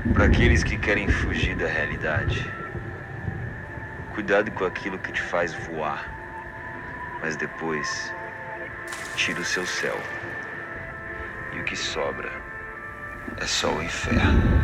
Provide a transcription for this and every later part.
Para aqueles que querem fugir da realidade, cuidado com aquilo que te faz voar, mas depois tira o seu céu, e o que sobra é só o inferno.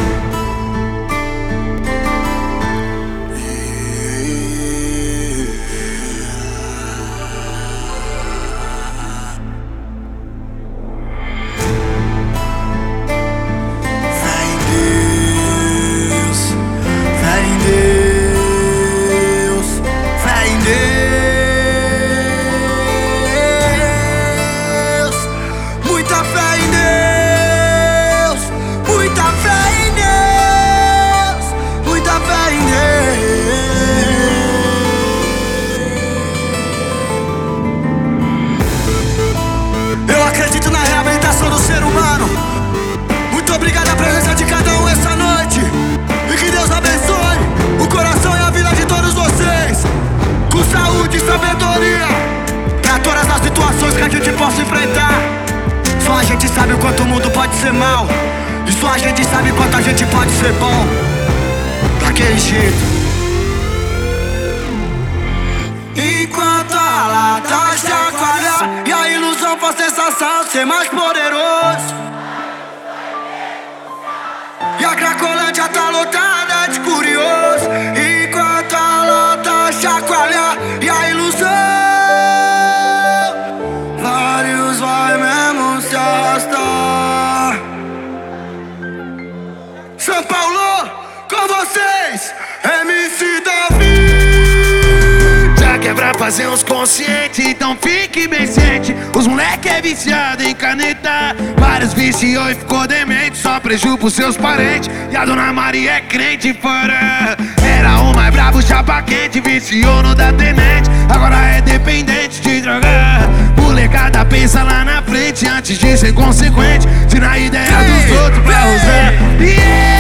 Que a gente possa enfrentar. Só a gente sabe o quanto o mundo pode ser mal, e só a gente sabe quanto a gente pode ser bom. Daquele jeito. Enquanto a lata chacoalha e a ilusão for sensação ser mais poderoso, e a Cracolândia tá lotada de curioso. Enquanto a lata chacoalha e a ilusão, vai mesmo se arrastar. São Paulo, com vocês, MC Davi. Já que é pra fazer uns conscientes, então fique bem ciente. Os moleque é viciado em canetar, vários viciou e ficou demente, só preju pros seus parentes. E a dona Maria é crente fora, era o mais brabo, chapa quente, viciou no da tenente, agora é dependente de drogar. Molecada pensa lá na frente antes de ser consequente, se na ideia dos outros pra usar. E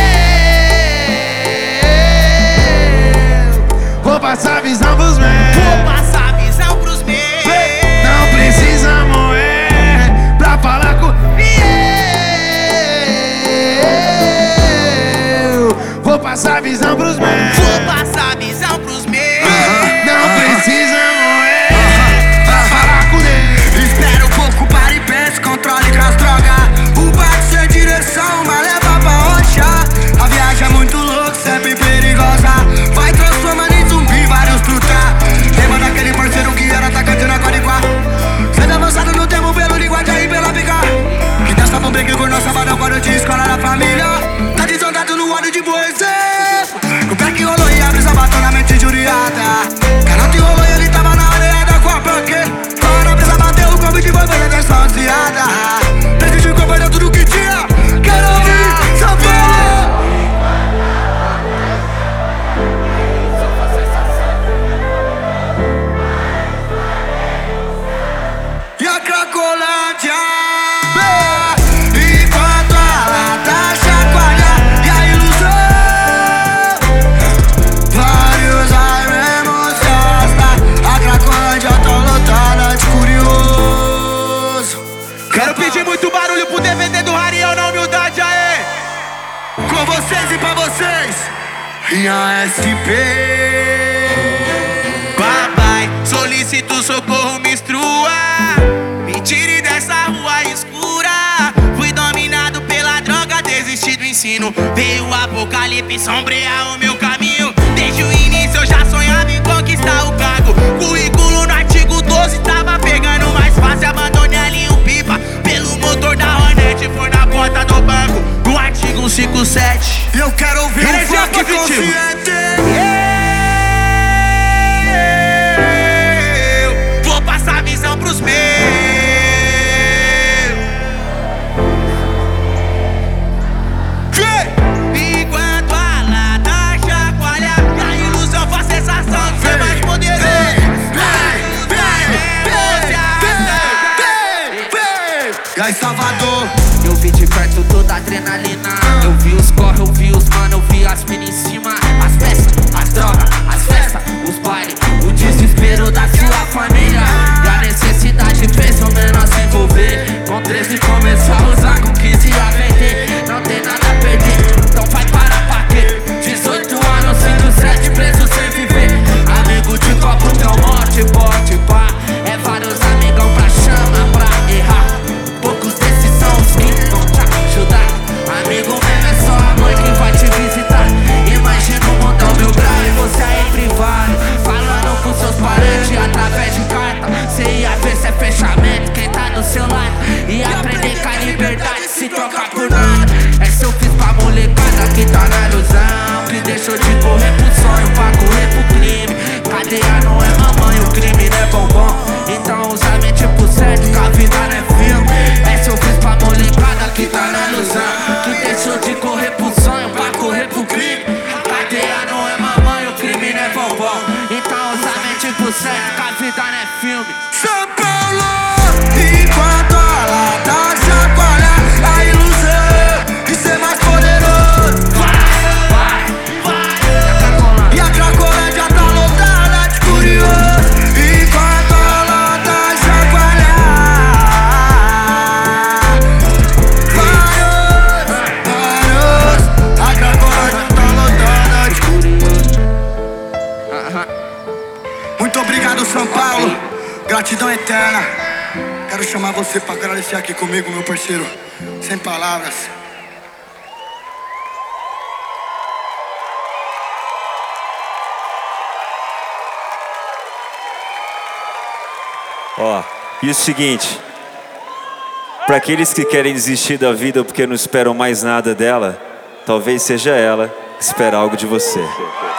eu vou passar a visão pros meus. Vou passar a visão pros meus. Não precisa moer pra falar com. E eu vou passar a visão pros meus. Vou passar a visão pros meus. Não precisa moer. Controle com as drogas, o barco sem direção, mas leva pra rocha. A viagem é muito louca, sempre perigosa, vai transformando em zumbi vários truta. Lembra daquele parceiro que era atacante na Quadiguá, sendo avançado no tempo pelo linguagem e pela pica, que dessa bomba que com nossa varão quando de escola na família. Tá desandado no óleo de bom exemplo, o pé que rolou e abre sabatão na mente injuriada. Canal que rolou e ele tava na areia da Copa, que quando a brisa bateu o convite foi fazer atenção ansiada. Desde que valeu tudo que tinha, quero ouvir São Paulo. E a Cracolândia, enquanto a lata chacoalha e a ilusão, vários vai mesmo se arrastar. A Cracolândia tá lotada de curioso. Quero pedir muito barulho pro DVD do Rariel na humildade, aê! Com vocês e pra vocês, e a SP. Papai, solicito socorro, me instrua, me tire dessa rua escura. Fui dominado pela droga, desisti do ensino. Veio o apocalipse sombrear o meu caminho. Desde o início eu já sonhava em conquistar o cargo. Currículo no artigo 12 tava pegando mais fácil. Abandonei ali um pipa pelo motor da Hornet, foi na porta do banco no artigo 157. Eu quero ouvir um funk consciente. Eu vou passar a visão pros meus. Enquanto a lata chacoalha e a ilusão faz sensação de ser mais poderoso. E aí, Salvador? Eu vi de perto toda a adrenalina. Eu vi os corre, eu vi os mano, eu vi as minas em cima. As festas, as drogas, as festas, os bailes, o desespero da sua família. E a necessidade fez o menor se envolver. Com 13 começou a usar, com 15 a vender. Não tem nada a perder, então faz Quero chamar você pra agradecer aqui comigo, meu parceiro. Sem palavras. Ó, e o seguinte, para aqueles que querem desistir da vida porque não esperam mais nada dela, talvez seja ela que espera algo de você.